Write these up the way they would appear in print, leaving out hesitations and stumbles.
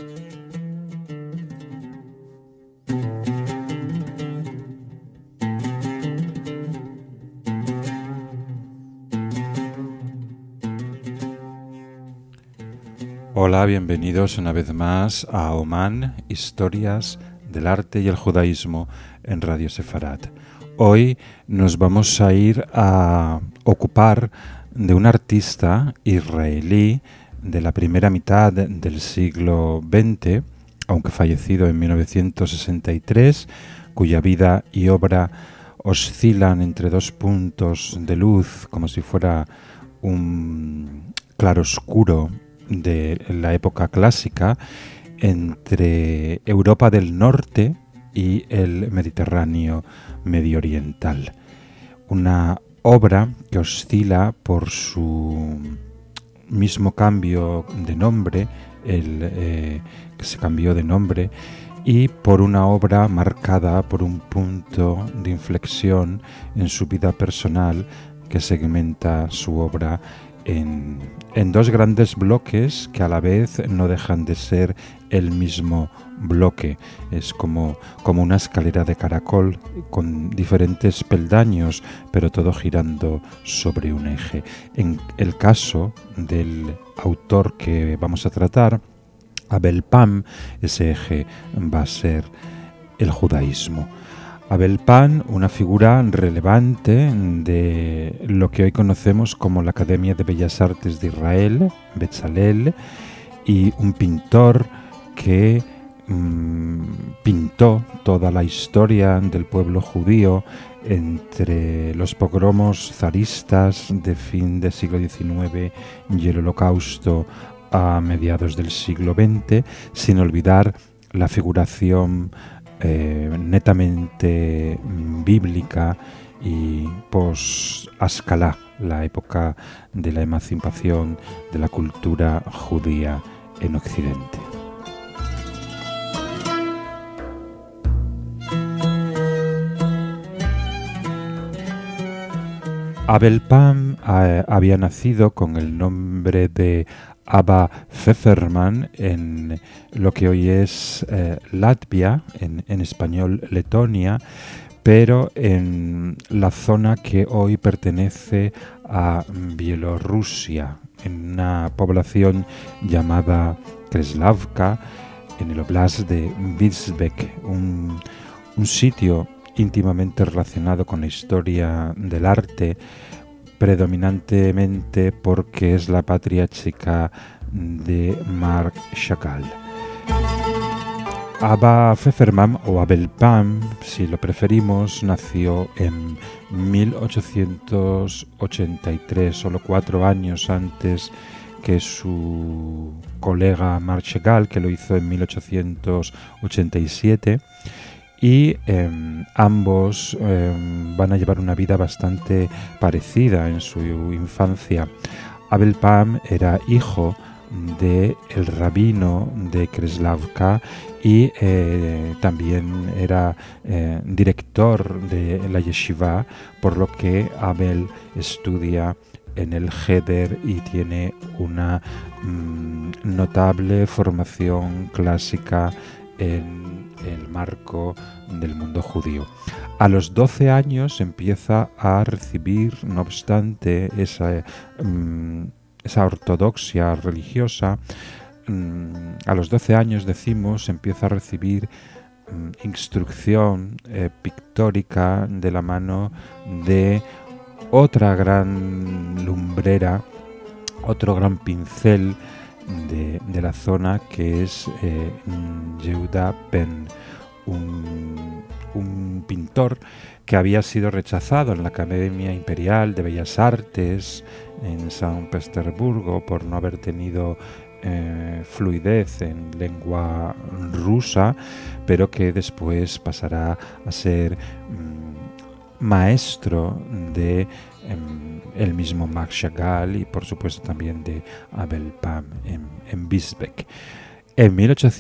Hola, bienvenidos una vez más a Oman, Historias del Arte y el Judaísmo en Radio Sefarad. Hoy nos vamos a ir a ocupar de un artista israelí de la primera mitad del siglo XX, aunque fallecido en 1963, cuya vida y obra oscilan entre dos puntos de luz, como si fuera un claroscuro de la época clásica, entre Europa del Norte y el Mediterráneo medioriental. Una obra que oscila por su mismo cambio de nombre, que se cambió de nombre, y por una obra marcada por un punto de inflexión en su vida personal que segmenta su obra en dos grandes bloques que a la vez no dejan de ser el mismo bloque. Es como una escalera de caracol con diferentes peldaños, pero todo girando sobre un eje. En el caso del autor que vamos a tratar, Abel Pam, ese eje va a ser el judaísmo. Abel Pam, una figura relevante de lo que hoy conocemos como la Academia de Bellas Artes de Israel, Betzalel, y un pintor que pintó toda la historia del pueblo judío entre los pogromos zaristas de fin del siglo XIX y el Holocausto a mediados del siglo XX, sin olvidar la figuración netamente bíblica y post-Ascalá, la época de la emancipación de la cultura judía en Occidente. Abel Pam había nacido con el nombre de Abba Pfefferman en lo que hoy es Latvia, en español Letonia, pero en la zona que hoy pertenece a Bielorrusia, en una población llamada Kreslavka, en el oblast de Vizbek, un sitio íntimamente relacionado con la historia del arte, predominantemente porque es la patria chica de Marc Chagall. Abba Pfefferman, o Abel Pam, si lo preferimos, nació en 1883, solo 4 años antes que su colega Marc Chagall, que lo hizo en 1887. Y ambos van a llevar una vida bastante parecida en su infancia. Abel Pam era hijo del rabino de Kreslavka y también era director de la yeshiva, por lo que Abel estudia en el Heder y tiene una notable formación clásica en el marco del mundo judío. A los 12 años empieza a recibir, no obstante, esa ortodoxia religiosa. A los 12 años, decimos, empieza a recibir instrucción pictórica de la mano de otra gran lumbrera, otro gran pincel de la zona, que es Yehuda Pen, un pintor que había sido rechazado en la Academia Imperial de Bellas Artes en San Petersburgo por no haber tenido fluidez en lengua rusa, pero que después pasará a ser maestro de el mismo Marc Chagall y por supuesto también de Abel Pam en Vizbek. En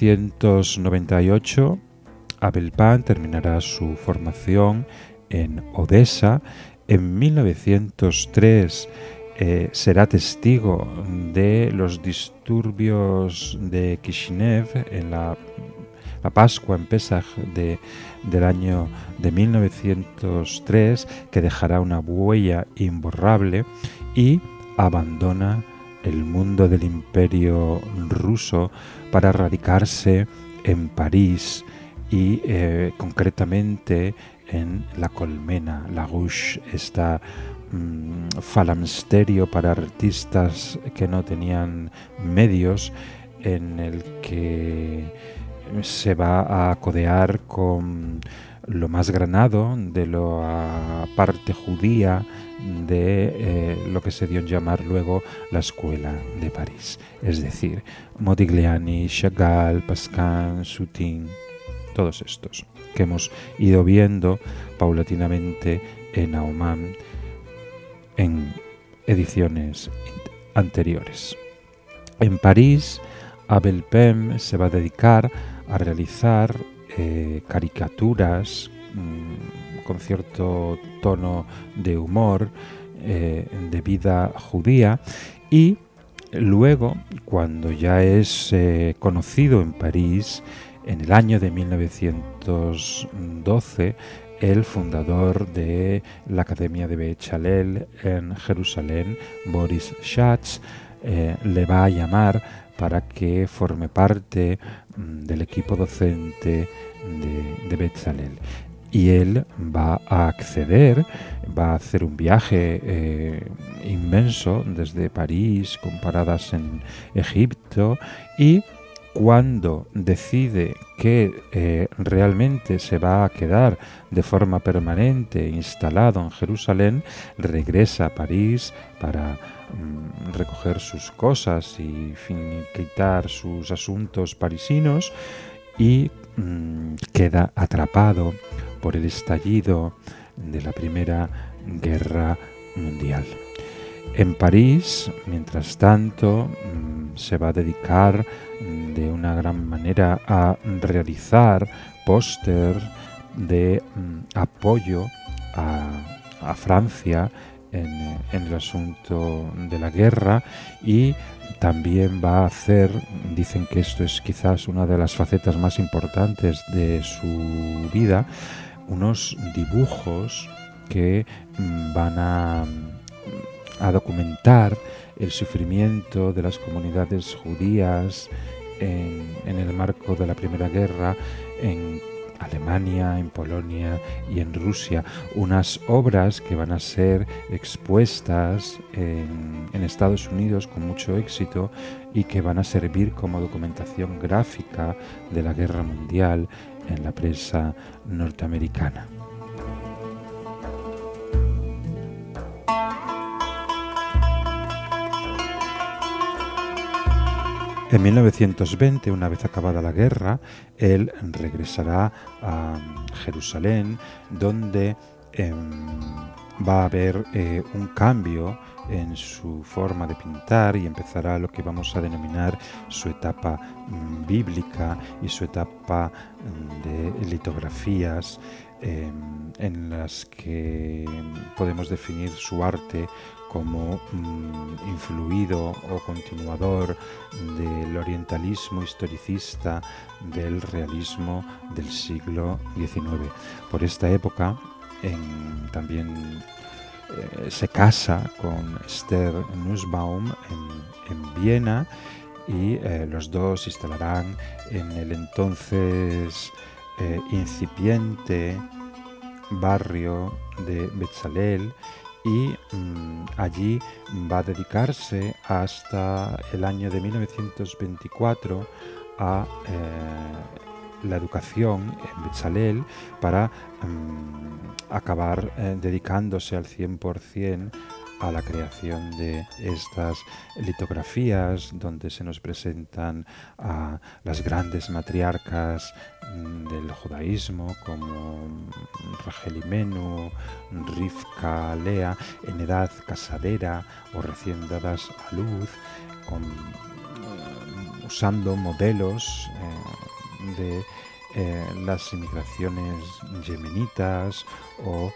1898 Abel Pam terminará su formación en Odessa. En 1903 será testigo de los disturbios de Kishinev en la Pascua, en Pesaj del año de 1903, que dejará una huella imborrable, y abandona el mundo del imperio ruso para radicarse en París y concretamente en La Colmena, La Ruche, esta falamsterio para artistas que no tenían medios, en el que se va a codear con lo más granado de la parte judía de lo que se dio en llamar luego la Escuela de París, es decir, Modigliani, Chagall, Pascal, Soutine, todos estos que hemos ido viendo paulatinamente en Auman en ediciones anteriores. En París, Abel Pem se va a dedicar a realizar caricaturas con cierto tono de humor de vida judía, y luego, cuando ya es conocido en París, en el año de 1912, el fundador de la Academia de Bechalel en Jerusalén, Boris Schatz, le va a llamar para que forme parte del equipo docente de Bechalel. Y él va a acceder, va a hacer un viaje inmenso desde París, con paradas en Egipto, y cuando decide que realmente se va a quedar de forma permanente instalado en Jerusalén, regresa a París para recoger sus cosas y finiquitar sus asuntos parisinos, y queda atrapado por el estallido de la Primera Guerra Mundial. En París, mientras tanto, se va a dedicar de una gran manera a realizar póster de apoyo a Francia en el asunto de la guerra, y también va a hacer, dicen que esto es quizás una de las facetas más importantes de su vida, unos dibujos que van a documentar el sufrimiento de las comunidades judías en el marco de la Primera Guerra en Alemania, en Polonia y en Rusia. Unas obras que van a ser expuestas en Estados Unidos con mucho éxito y que van a servir como documentación gráfica de la Guerra Mundial en la prensa norteamericana. En 1920, una vez acabada la guerra, él regresará a Jerusalén, donde va a haber un cambio en su forma de pintar, y empezará lo que vamos a denominar su etapa bíblica y su etapa de litografías, en las que podemos definir su arte como influido o continuador del orientalismo historicista del realismo del siglo XIX. Por esta época también se casa con Esther Nussbaum en Viena, y los dos se instalarán en el entonces incipiente barrio de Bechalel, y allí va a dedicarse hasta el año de 1924 a la educación en Bechalel, para acabar dedicándose al 100% a la creación de estas litografías, donde se nos presentan a las grandes matriarcas del judaísmo, como Rachel Imenu, Rivka, Lea, en edad casadera o recién dadas a luz, usando modelos de las inmigraciones yemenitas o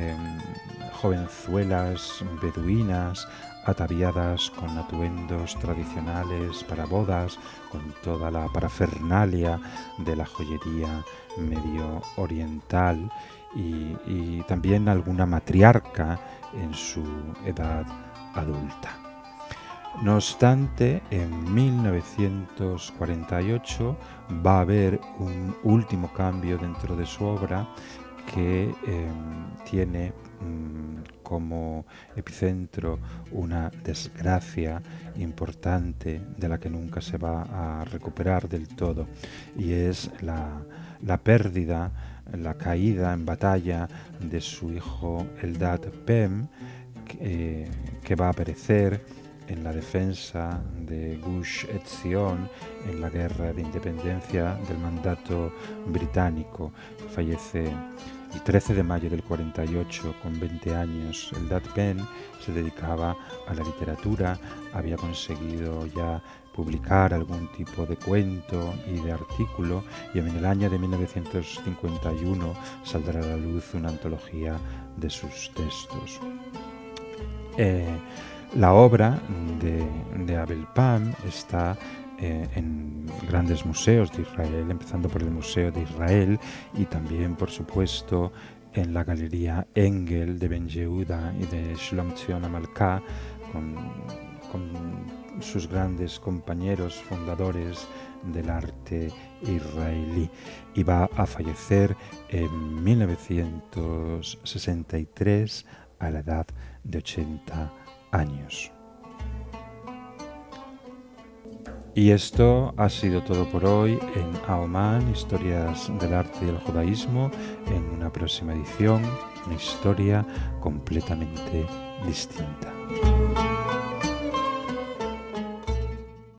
jovenzuelas beduinas ataviadas con atuendos tradicionales para bodas, con toda la parafernalia de la joyería medio oriental y también alguna matriarca en su edad adulta. No obstante, en 1948 va a haber un último cambio dentro de su obra que tiene como epicentro una desgracia importante de la que nunca se va a recuperar del todo, y es la pérdida, la caída en batalla de su hijo Eldad Pem, que va a perecer en la defensa de Gush Etzion en la guerra de independencia del mandato británico. Fallece el 13 de mayo del 48 con 20 años. Eldad Pem se dedicaba a la literatura, había conseguido ya publicar algún tipo de cuento y de artículo, y en el año de 1951 saldrá a la luz una antología de sus textos. La obra de Abel Pam está en grandes museos de Israel, empezando por el Museo de Israel y también, por supuesto, en la Galería Engel de Ben Yehuda y de Shlom Tzion HaMalka, con sus grandes compañeros fundadores del arte israelí, y va a fallecer en 1963 a la edad de 80 años. Y esto ha sido todo por hoy en Aoman, Historias del Arte y el Judaísmo. En una próxima edición, una historia completamente distinta.